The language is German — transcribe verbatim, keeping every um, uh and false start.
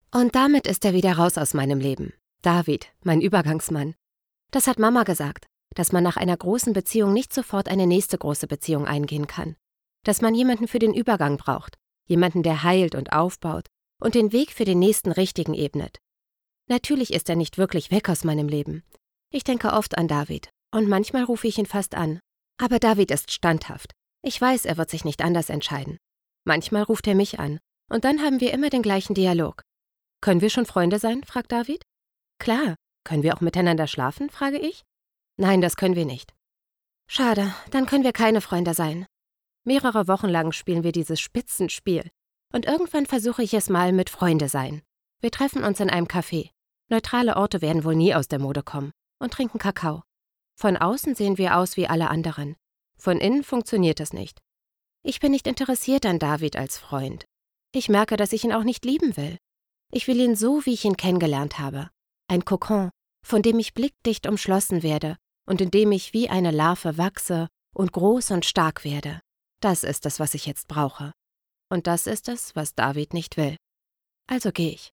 Und damit ist er wieder raus aus meinem Leben. David, mein Übergangsmann. Das hat Mama gesagt, dass man nach einer großen Beziehung nicht sofort eine nächste große Beziehung eingehen kann. Dass man jemanden für den Übergang braucht, jemanden, der heilt und aufbaut und den Weg für den nächsten Richtigen ebnet. Natürlich ist er nicht wirklich weg aus meinem Leben. Ich denke oft an David und manchmal rufe ich ihn fast an. Aber David ist standhaft. Ich weiß, er wird sich nicht anders entscheiden. Manchmal ruft er mich an und dann haben wir immer den gleichen Dialog. »Können wir schon Freunde sein?« fragt David. »Klar. Können wir auch miteinander schlafen?« frage ich. »Nein, das können wir nicht.« »Schade, dann können wir keine Freunde sein.« Mehrere Wochen lang spielen wir dieses Spitzenspiel. Und irgendwann versuche ich es mal mit Freunde sein. Wir treffen uns in einem Café. Neutrale Orte werden wohl nie aus der Mode kommen. Und trinken Kakao. Von außen sehen wir aus wie alle anderen. Von innen funktioniert es nicht. Ich bin nicht interessiert an David als Freund. Ich merke, dass ich ihn auch nicht lieben will. Ich will ihn so, wie ich ihn kennengelernt habe. Ein Kokon, von dem ich blickdicht umschlossen werde und in dem ich wie eine Larve wachse und groß und stark werde. Das ist es, was ich jetzt brauche. Und das ist es, was David nicht will. Also gehe ich.